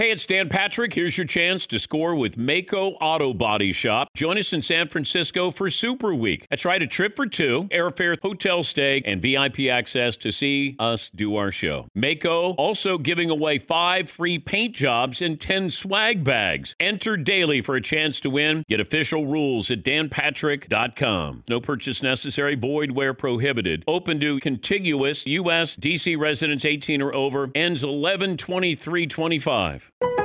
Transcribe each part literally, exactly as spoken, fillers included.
Hey, it's Dan Patrick. Here's your chance to score with Mako Auto Body Shop. Join us in San Francisco for Super Week. That's right, a trip for two, airfare, hotel stay, and V I P access to see us do our show. Mako also giving away five free paint jobs and ten swag bags. Enter daily for a chance to win. Get official rules at dan patrick dot com. No purchase necessary, void where prohibited. Open to contiguous U S D C residents eighteen or over. Ends eleven twenty-three twenty-five.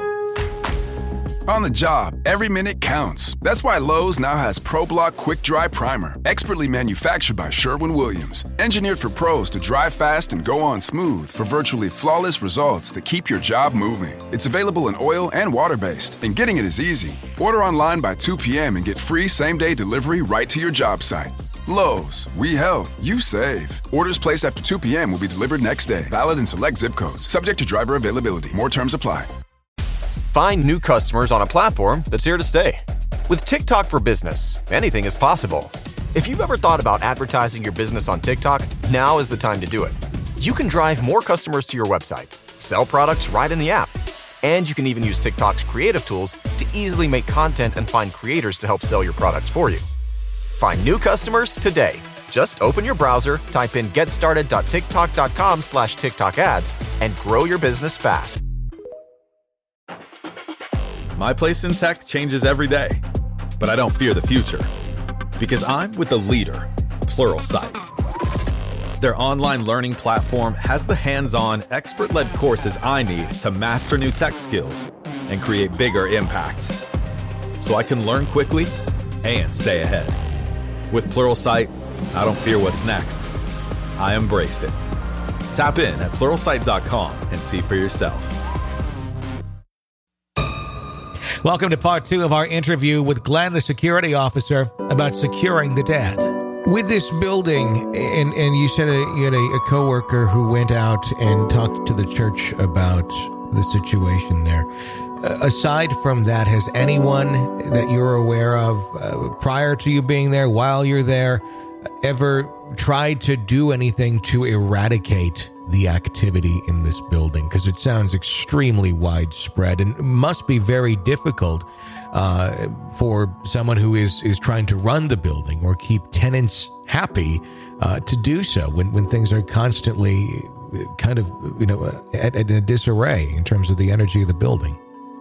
On the job, every minute counts. That's why Lowe's now has ProBlock Quick Dry Primer, expertly manufactured by Sherwin-Williams. Engineered for pros to dry fast and go on smooth for virtually flawless results that keep your job moving. It's available in oil and water-based, and getting it is easy. Order online by two p.m. and get free same-day delivery right to your job site. Lowe's, we help, you save. Orders placed after two p.m. will be delivered next day. Valid in select zip codes. Subject to driver availability. More terms apply. Find new customers on a platform that's here to stay. With TikTok for Business, anything is possible. If you've ever thought about advertising your business on TikTok, now is the time to do it. You can drive more customers to your website, sell products right in the app, and you can even use TikTok's creative tools to easily make content and find creators to help sell your products for you. Find new customers today. Just open your browser, type in getstarted.tiktok.com slash TikTok ads, and grow your business fast. My place in tech changes every day, but I don't fear the future because I'm with the leader, Pluralsight. Their online learning platform has the hands-on, expert-led courses I need to master new tech skills and create bigger impacts, so I can learn quickly and stay ahead. With Pluralsight, I don't fear what's next. I embrace it. Tap in at pluralsight dot com and see for yourself. Welcome to part two of our interview with Glenn, the security officer, about securing the dead. With this building, and, and you said a, you had a, a coworker who went out and talked to the church about the situation there. Uh, aside from that, has anyone that you're aware of uh, prior to you being there, while you're there, ever tried to do anything to eradicate the activity in this building? Because it sounds extremely widespread and must be very difficult uh, for someone who is, is trying to run the building or keep tenants happy uh, to do so when, when things are constantly kind of, you know, at, at a disarray in terms of the energy of the building.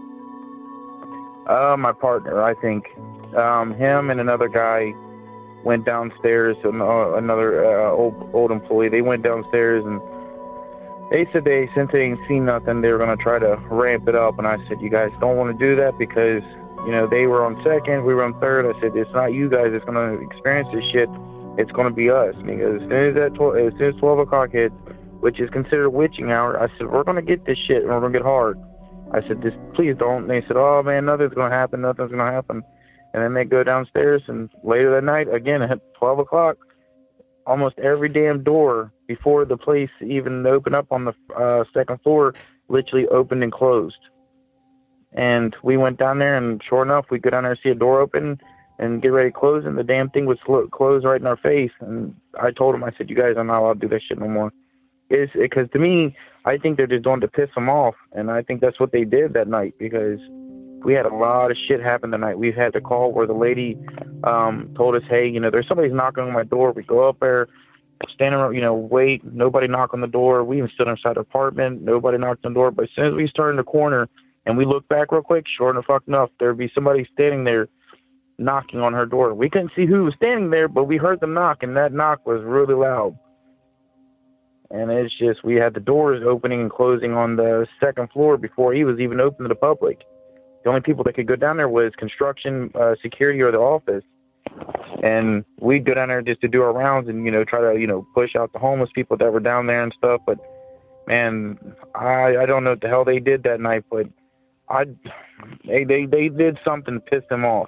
Uh, my partner, I think. Um, him and another guy went downstairs, and, uh, another uh, old, old employee, they went downstairs and they said they, since they ain't seen nothing, they were going to try to ramp it up. And I said, you guys don't want to do that because, you know, they were on second, we were on third. I said, it's not you guys that's going to experience this shit. It's going to be us. Because as soon as, that tw- as soon as twelve o'clock hits, which is considered witching hour, I said, we're going to get this shit and we're going to get hard. I said, just please don't. And they said, oh, man, nothing's going to happen. Nothing's going to happen. And then they go downstairs, and later that night, again, at twelve o'clock, almost every damn door before the place even opened up on the uh, second floor literally opened and closed. And we went down there, and sure enough, we go down there and see a door open and get ready to close, and the damn thing was sl- closed right in our face. And I told them, I said, you guys are not allowed to do that shit no more. It's because to me, I think they're just doing to piss them off, and I think that's what they did that night because we had a lot of shit happen tonight. We've had the call where the lady um, told us, hey, you know, there's somebody's knocking on my door. We go up there, stand around, you know, wait, nobody knock on the door. We even stood inside the apartment, nobody knocked on the door. But as soon as we started in the corner and we looked back real quick, sure enough, enough there'd be somebody standing there knocking on her door. We couldn't see who was standing there, but we heard them knock, and that knock was really loud. And it's just, we had the doors opening and closing on the second floor before he was even open to the public. The only people that could go down there was construction, uh, security, or the office. And we'd go down there just to do our rounds and, you know, try to, you know, push out the homeless people that were down there and stuff. But, man, I I don't know what the hell they did that night, but I they they, they did something to piss them off.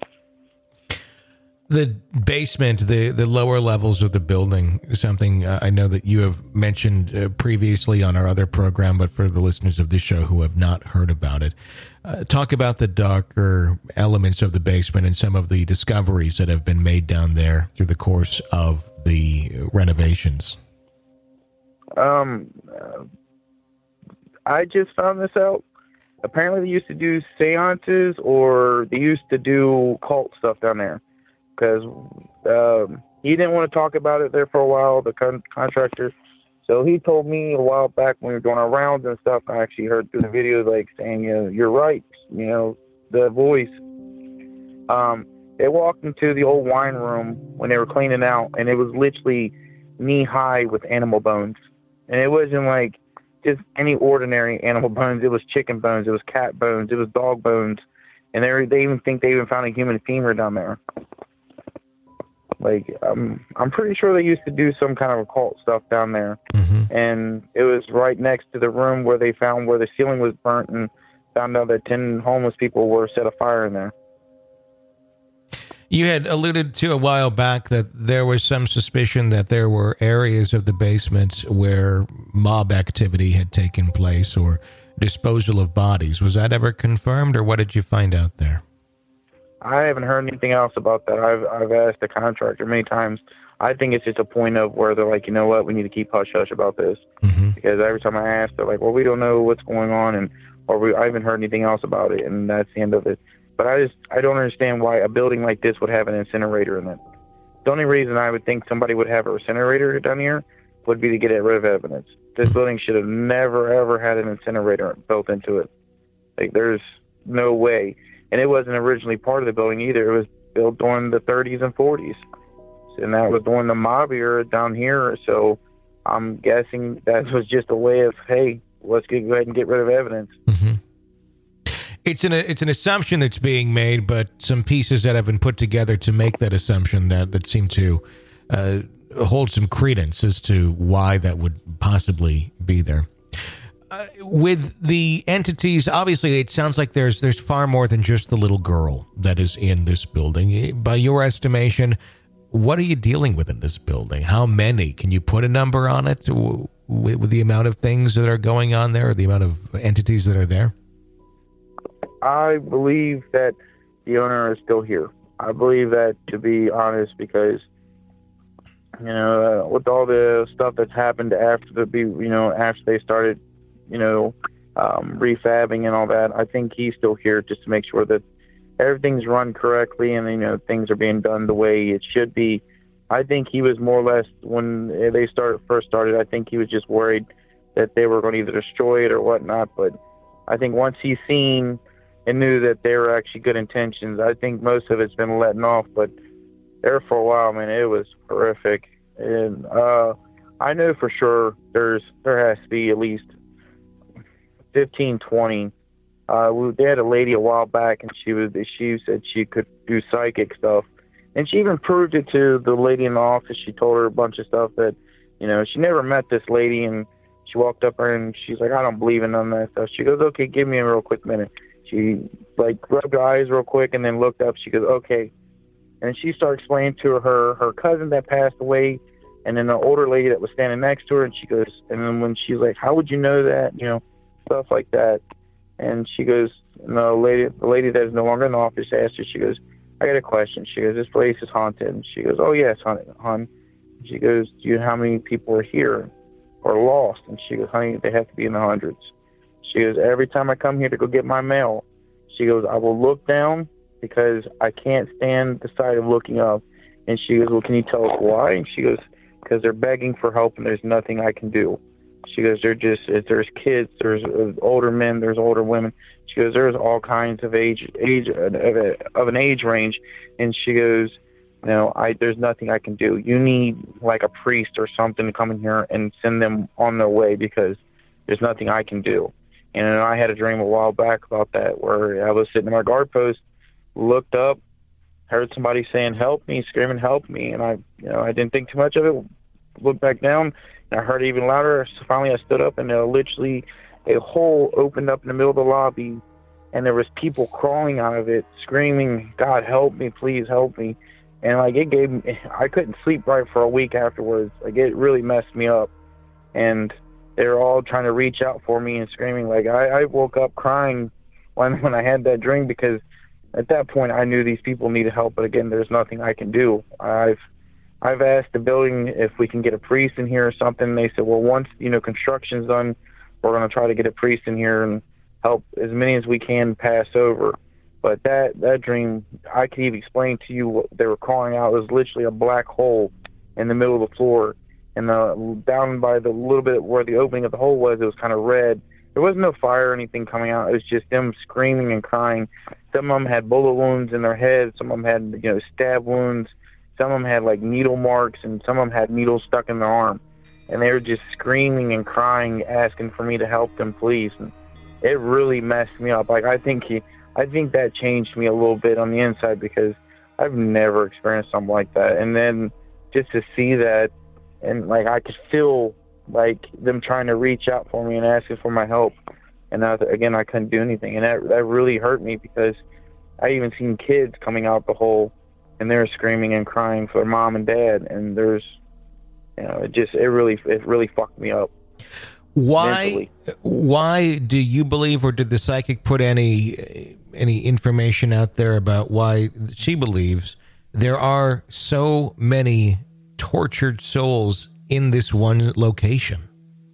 The basement, the, the lower levels of the building, something uh, I know that you have mentioned uh, previously on our other program, but for the listeners of this show who have not heard about it, uh, talk about the darker elements of the basement and some of the discoveries that have been made down there through the course of the renovations. Um, uh, I just found this out apparently they used to do seances, or they used to do cult stuff down there. Because um, he didn't want to talk about it there for a while, the con- contractor. So he told me a while back when we were doing our rounds and stuff, I actually heard through the videos like saying, you know, you're right, you know, the voice. Um, they walked into the old wine room when they were cleaning out, and it was literally knee high with animal bones. And it wasn't like just any ordinary animal bones. It was chicken bones. It was cat bones. It was dog bones. And they they even think they even found a human femur down there. Like, um, I'm pretty sure they used to do some kind of occult stuff down there. Mm-hmm. And it was right next to the room where they found where the ceiling was burnt and found out that ten homeless people were set afire in there. You had alluded to a while back that there was some suspicion that there were areas of the basement where mob activity had taken place or disposal of bodies. Was that ever confirmed, or what did you find out there? I haven't heard anything else about that. I've I've asked the contractor many times. I think it's just a point of where they're like, you know what, we need to keep hush hush about this. Mm-hmm. Because every time I ask, they're like, well, we don't know what's going on, and or we I haven't heard anything else about it, and that's the end of it. But I just I don't understand why a building like this would have an incinerator in it. The only reason I would think somebody would have an incinerator down here would be to get rid of evidence. This building should have never ever had an incinerator built into it. Like, there's no way. And it wasn't originally part of the building either. It was built during the thirties and forties. And that was during the mob era down here. So I'm guessing that was just a way of, hey, let's get, go ahead and get rid of evidence. Mm-hmm. It's an it's an assumption that's being made, but some pieces that have been put together to make that assumption that, that seem to uh, hold some credence as to why that would possibly be there. Uh, with the entities, obviously, it sounds like there's there's far more than just the little girl that is in this building. By your estimation, what are you dealing with in this building? How many? Can you put a number on it with, with the amount of things that are going on there, or the amount of entities that are there? I believe that the owner is still here. I believe that, to be honest, because, you know, uh, with all the stuff that's happened after the, you know, after they started, you know, um, refabbing and all that, I think he's still here just to make sure that everything's run correctly and, you know, things are being done the way it should be. I think he was more or less, when they started first started, I think he was just worried that they were going to either destroy it or whatnot. But I think once he's seen and knew that they were actually good intentions, I think most of it's been letting off. But there for a while, man, it was horrific. And uh, I know for sure there's there has to be at least fifteen, twenty. Uh, we, they had a lady a while back, and she was she said she could do psychic stuff, and she even proved it to the lady in the office. She told her a bunch of stuff that, you know, she never met this lady, and she walked up her and she's like, I don't believe in none of that stuff. She goes, okay, give me a real quick minute. She like rubbed her eyes real quick and then looked up. She goes, okay, and she started explaining to her her cousin that passed away, and then the older lady that was standing next to her, and she goes, and then when she's like, how would you know that, you know, stuff like that. And she goes, no, lady, the lady that is no longer in the office asked her, she goes, I got a question. She goes, this place is haunted. And she goes, oh, yes, honey, hon. She goes, do you know how many people are here or lost? And she goes, honey, they have to be in the hundreds. She goes, every time I come here to go get my mail, she goes, I will look down because I can't stand the sight of looking up. And she goes, well, can you tell us why? And she goes, because they're begging for help and there's nothing I can do. She goes, they're just, there's kids, there's older men, there's older women. She goes, there's all kinds of age, age of, a, of an age range. And she goes, you know, I, there's nothing I can do. You need like a priest or something to come in here and send them on their way because there's nothing I can do. And I had a dream a while back about that where I was sitting in my guard post, looked up, heard somebody saying, help me, screaming, help me. And I, you know, I didn't think too much of it, looked back down, and I heard it even louder. So finally I stood up, and uh, literally a hole opened up in the middle of the lobby, and there was people crawling out of it, screaming, God, help me, please help me. And like it gave me, I couldn't sleep right for a week afterwards. Like it really messed me up. And they were all trying to reach out for me and screaming. Like I, I woke up crying when when I had that dream because at that point I knew these people needed help. But again, there's nothing I can do. I've I've asked the building if we can get a priest in here or something. They said, well, once, you know, construction's done, we're going to try to get a priest in here. And help as many as we can pass over. But that, that dream, I could even explain to you what they were calling out. It was literally a black hole in the middle of the floor. And the, down by the little bit where the opening of the hole was, it was kind of red. There was no fire or anything coming out. It was just them screaming and crying. Some of them had bullet wounds in their head. Some of them had, you know, stab wounds. Some of them had, like, needle marks, and some of them had needles stuck in their arm. And they were just screaming and crying, asking for me to help them, please. And it really messed me up. Like, I think he, I think that changed me a little bit on the inside, because I've never experienced something like that. And then just to see that, and, like, I could feel, like, them trying to reach out for me and asking for my help. And I, again, I couldn't do anything. And that, that really hurt me, because I even seen kids coming out the hole, and they're screaming and crying for their mom and dad. And there's, you know, it just, it really, it really fucked me up. Why, mentally. why do you believe, or did the psychic put any, any information out there about why she believes there are so many tortured souls in this one location?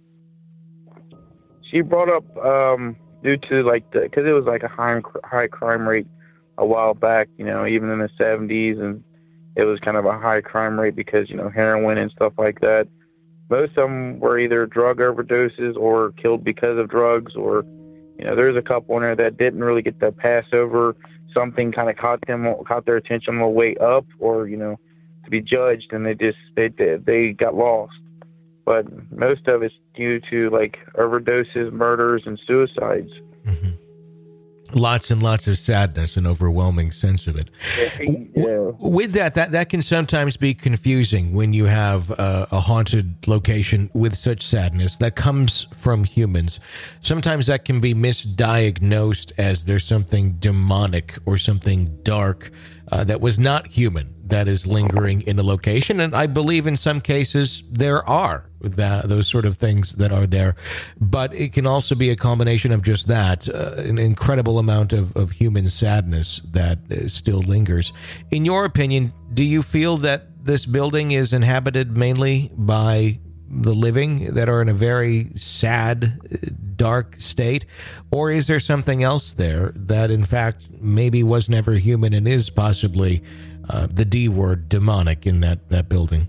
She brought up, um, due to, like, the, because it was like a high high crime rate a while back, you know, even in the seventies, and it was kind of a high crime rate because, you know, heroin and stuff like that. Most of them were either drug overdoses or killed because of drugs, or, you know, there's a couple in there that didn't really get the pass over. Something kind of caught them, caught their attention on the way up, or, you know, to be judged, and they just, they, they got lost. But most of it's due to, like, overdoses, murders, and suicides. Mm-hmm. Lots and lots of sadness, an overwhelming sense of it. Yeah. With that, that, that can sometimes be confusing when you have uh, a haunted location with such sadness that comes from humans. Sometimes that can be misdiagnosed as there's something demonic or something dark uh, that was not human that is lingering in a location. And I believe in some cases there are that, those sort of things that are there. But it can also be a combination of just that, uh, an incredible amount of, of human sadness that uh, still lingers. In your opinion, do you feel that this building is inhabited mainly by the living that are in a very sad, dark state? Or is there something else there that, in fact, maybe was never human and is possibly uh, the D word, demonic, in that, that building?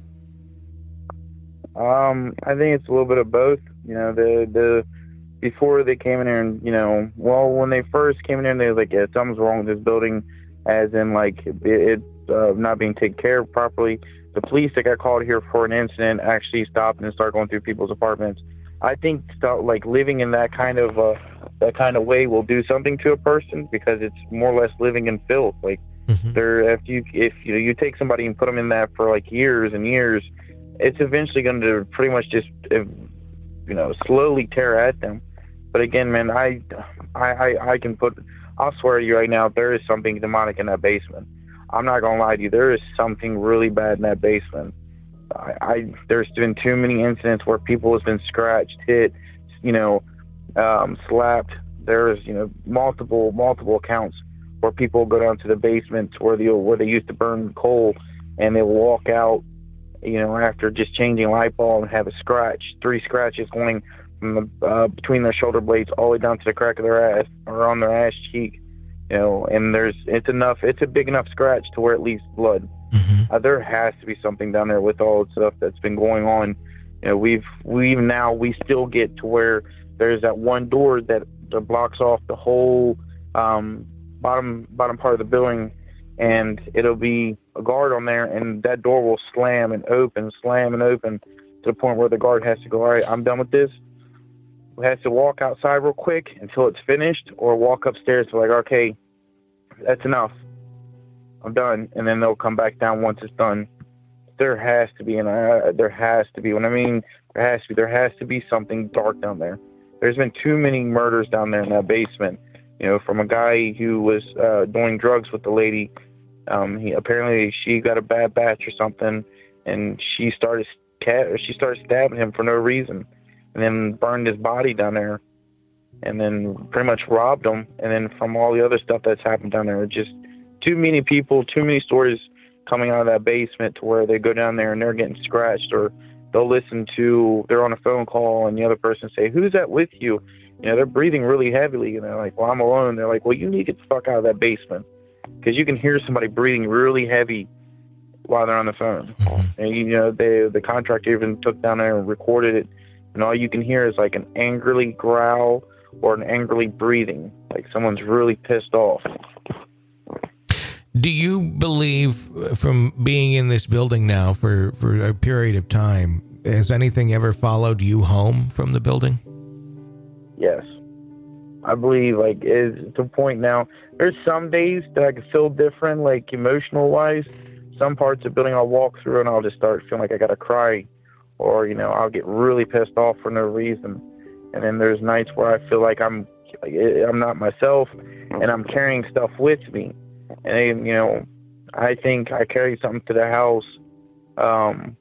Um, I think it's a little bit of both. You know, the the before they came in here, and, you know, well, when they first came in here, they was like, yeah, something's wrong with this building, as in, like, it, it uh, not being taken care of properly. The police that got called here for an incident actually stopped and started going through people's apartments. I think stuff like living in that kind of uh, that kind of way will do something to a person, because it's more or less living in filth. Like, mm-hmm. there, if you if you know, you take somebody and put them in that for like years and years, it's eventually going to pretty much just, you know, slowly tear at them. But again, man, I, I, I, I can put, I'll swear to you right now, there is something demonic in that basement. I'm not going to lie to you. There is something really bad in that basement. I, I there's been too many incidents where people have been scratched, hit, you know, um, slapped. There's, you know, multiple, multiple accounts where people go down to the basement where they, where they used to burn coal, and they'll walk out, you know, after just changing light bulb, and have a scratch, three scratches going from the, uh, between their shoulder blades all the way down to the crack of their ass, or on their ass cheek, you know, and there's, it's enough, it's a big enough scratch to where it leaves blood. Mm-hmm. Uh, there has to be something down there with all the stuff that's been going on. You know, we've, we now, we still get to where there's that one door that, that blocks off the whole um, bottom, bottom part of the building, and it'll be a guard on there, and that door will slam and open, slam and open, to the point where the guard has to go, all right, I'm done with this. He has to walk outside real quick until it's finished, or walk upstairs to, like, okay, that's enough, I'm done. And then they'll come back down once it's done. There has to be, and uh, there has to be, when I mean there has to be, there has to be something dark down there. There's been too many murders down there in that basement, you know, from a guy who was uh, doing drugs with the lady. Um, he apparently she got a bad batch or something, and she started cat or she started stabbing him for no reason, and then burned his body down there, and then pretty much robbed him. And then from all the other stuff that's happened down there, just too many people, too many stories coming out of that basement to where they go down there and they're getting scratched, or they'll listen to, they're on a phone call and the other person say, who's that with you? you know, they're breathing really heavily, and they're like, well, I'm alone. They're like, well, you need to get the fuck out of that basement, because you can hear somebody breathing really heavy while they're on the phone. And, you know, they, the contractor even took down there and recorded it, and all you can hear is like an angrily growl or an angrily breathing, like someone's really pissed off. Do you believe, from being in this building now for, for a period of time, has anything ever followed you home from the building? Yes. I believe, like, is to the point now, there's some days that I can feel different, like, emotional-wise. Some parts of the building I'll walk through and I'll just start feeling like I gotta cry, or, you know, I'll get really pissed off for no reason. And then there's nights where I feel like I'm, I'm not myself, and I'm carrying stuff with me. And, you know, I think I carried something to the house um,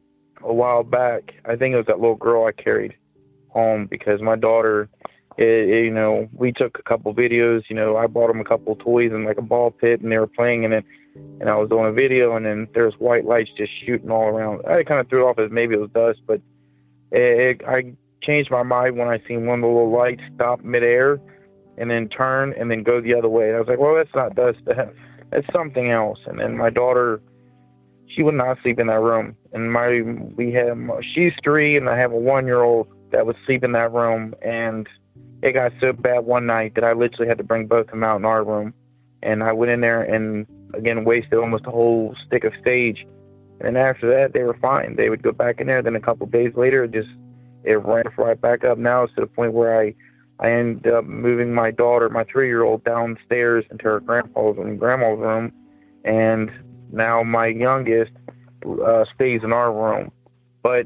a while back. I think it was that little girl I carried home, because my daughter, it, it, you know, we took a couple videos. You know, I bought them a couple toys and like a ball pit, and they were playing in it. And I was doing a video, and then there's white lights just shooting all around. I kind of threw it off as maybe it was dust, but it, it, I changed my mind when I seen one of the little lights stop midair and then turn and then go the other way. And I was like, well, that's not dust. That's something else. And then my daughter, she would not sleep in that room. And my, we have, she's three, and I have a one-year-old that would sleep in that room. And it got so bad one night that I literally had to bring both of them out in our room. And I went in there and, again, wasted almost a whole stick of sage. And then after that, they were fine. They would go back in there. Then a couple of days later, it just, it ramped right back up. Now it's to the point where I, I ended up moving my daughter, my three-year-old, downstairs into her grandpa's and grandma's room. And now my youngest uh, stays in our room. But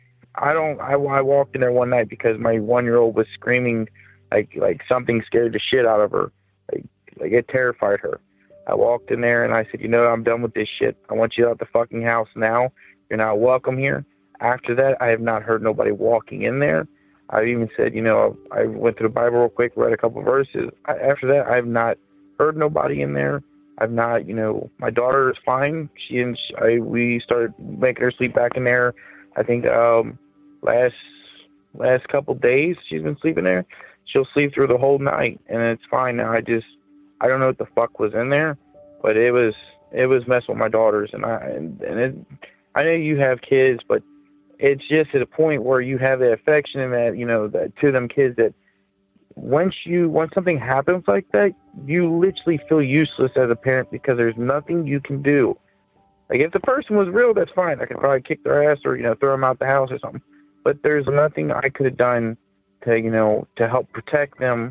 I don't, I, I walked in there one night because my one-year-old was screaming like, like something scared the shit out of her. Like, like it terrified her. I walked in there and I said, you know, I'm done with this shit. I want you out the fucking house now. You're not welcome here. After that, I have not heard nobody walking in there. I even said, you know, I went to the Bible real quick, read a couple verses. I, after that, I've not heard nobody in there. I've not, you know, my daughter is fine. She and she, I, we started making her sleep back in there. I think um, last last couple days she's been sleeping there. She'll sleep through the whole night, and it's fine now. I just, I don't know what the fuck was in there, but it was it was messing with my daughters, and I and, and it, I know you have kids, but it's just at a point where you have that affection and that, you know, that to them kids, that once you, once something happens like that, you literally feel useless as a parent, because there's nothing you can do. Like, if the person was real, that's fine. I could probably kick their ass or, you know, throw them out the house or something. But there's nothing I could have done to, you know, to help protect them,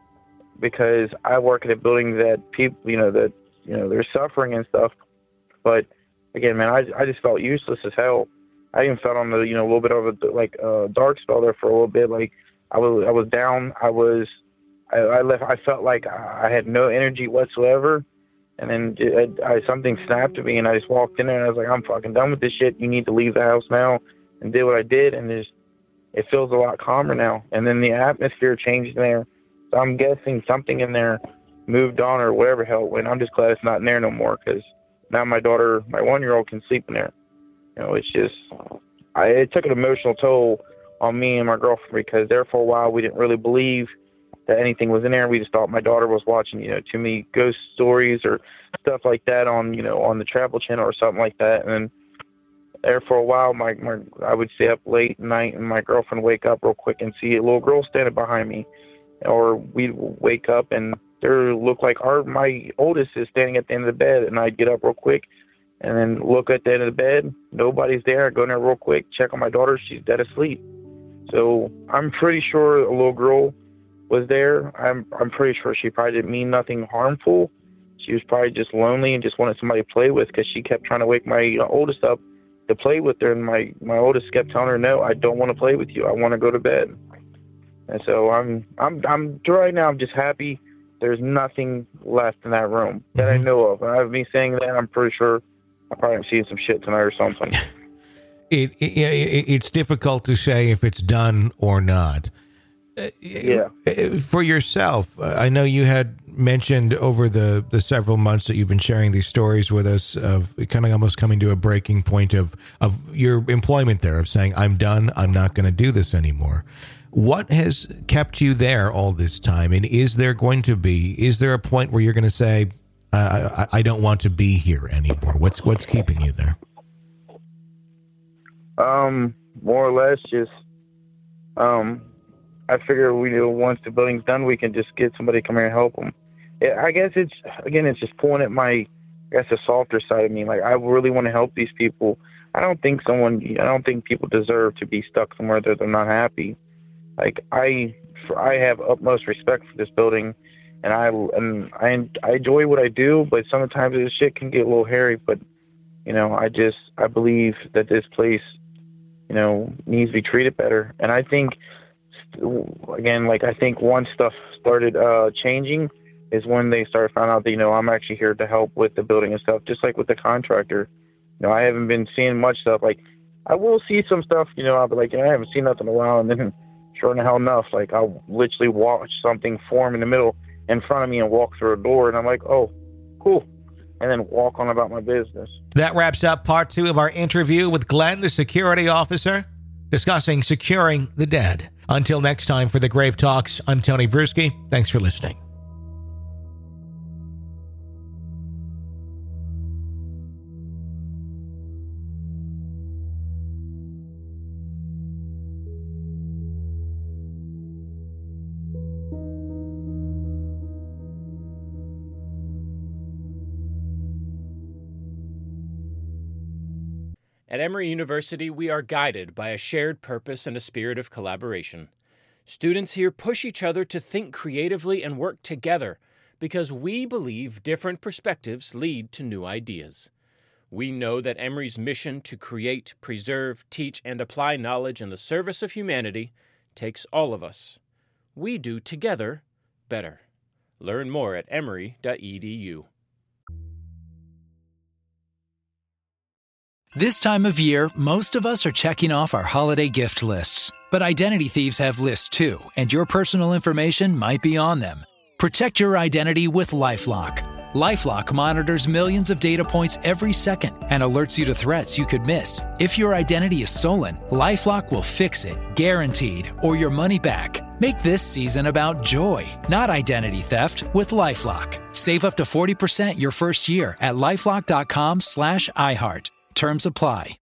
because I work in a building that people, you know, that, you know, they're suffering and stuff. But again, man, I, I just felt useless as hell. I even felt on the, you know, a little bit of a, like, uh, dark spell there for a little bit. Like, I was, I was down. I was, I, I left, I felt like I had no energy whatsoever. And then it, I, something snapped to me, and I just walked in there, and I was like, I'm fucking done with this shit. You need to leave the house now. And did what I did. And just, it feels a lot calmer now. And then the atmosphere changed in there. So I'm guessing something in there moved on, or whatever hell it went. I'm just glad it's not in there no more, because now my daughter, my one-year-old, can sleep in there. You know, it's just, I, it took an emotional toll on me and my girlfriend, because there for a while we didn't really believe that anything was in there. We just thought my daughter was watching, you know, too many ghost stories or stuff like that on, you know, on the Travel Channel or something like that. And then there for a while, my, my I would stay up late at night, and my girlfriend would wake up real quick and see a little girl standing behind me. Or we'd wake up and there looked like our my oldest is standing at the end of the bed, and I'd get up real quick and then look at the end of the bed. Nobody's there. I go in there real quick, check on my daughter. She's dead asleep. So I'm pretty sure a little girl was there. I'm I'm pretty sure she probably didn't mean nothing harmful. She was probably just lonely and just wanted somebody to play with, because she kept trying to wake my oldest up to play with her, and my, my oldest kept telling her, no, I don't want to play with you. I want to go to bed. And so I'm I'm I'm right now I'm just happy there's nothing left in that room that I know of. And I've been saying that, I'm pretty sure I probably am seeing some shit tonight or something. It, it, it it's difficult to say if it's done or not. Yeah. For yourself, I know you had mentioned over the, the several months that you've been sharing these stories with us of kind of almost coming to a breaking point of, of your employment there, of saying, I'm done. I'm not going to do this anymore. What has kept you there all this time? And is there going to be, is there a point where you're going to say, I, I, I don't want to be here anymore? What's what's keeping you there? Um, more or less just, um, I figure we do once the building's done, we can just get somebody to come here and help them. Yeah, I guess it's, again, it's just pulling at my, I guess, the softer side of me. Like, I really want to help these people. I don't think someone, I don't think people deserve to be stuck somewhere that they're not happy. Like, I, I have utmost respect for this building, and I, and I, I enjoy what I do, but sometimes this shit can get a little hairy. But, you know, I just, I believe that this place, you know, needs to be treated better. And I think, again, like, I think once stuff started uh, changing is when they started finding out that, you know, I'm actually here to help with the building and stuff, just like with the contractor. You know, I haven't been seeing much stuff. Like, I will see some stuff, you know, I'll be like, you know, I haven't seen nothing in a while, and then sure enough enough, like, I'll literally watch something form in the middle in front of me and walk through a door, and I'm like, oh, cool, and then walk on about my business. That wraps up part two of our interview with Glenn, the security officer, discussing securing the dead. Until next time, for the Grave Talks, I'm Tony Bruschi. Thanks for listening. At Emory University, we are guided by a shared purpose and a spirit of collaboration. Students here push each other to think creatively and work together because we believe different perspectives lead to new ideas. We know that Emory's mission to create, preserve, teach, and apply knowledge in the service of humanity takes all of us. We do together better. Learn more at emory dot e d u. This time of year, most of us are checking off our holiday gift lists. But identity thieves have lists too, and your personal information might be on them. Protect your identity with LifeLock. LifeLock monitors millions of data points every second and alerts you to threats you could miss. If your identity is stolen, LifeLock will fix it, guaranteed, or your money back. Make this season about joy, not identity theft, with LifeLock. Save up to forty percent your first year at LifeLock dot com slash iHeart. Terms apply.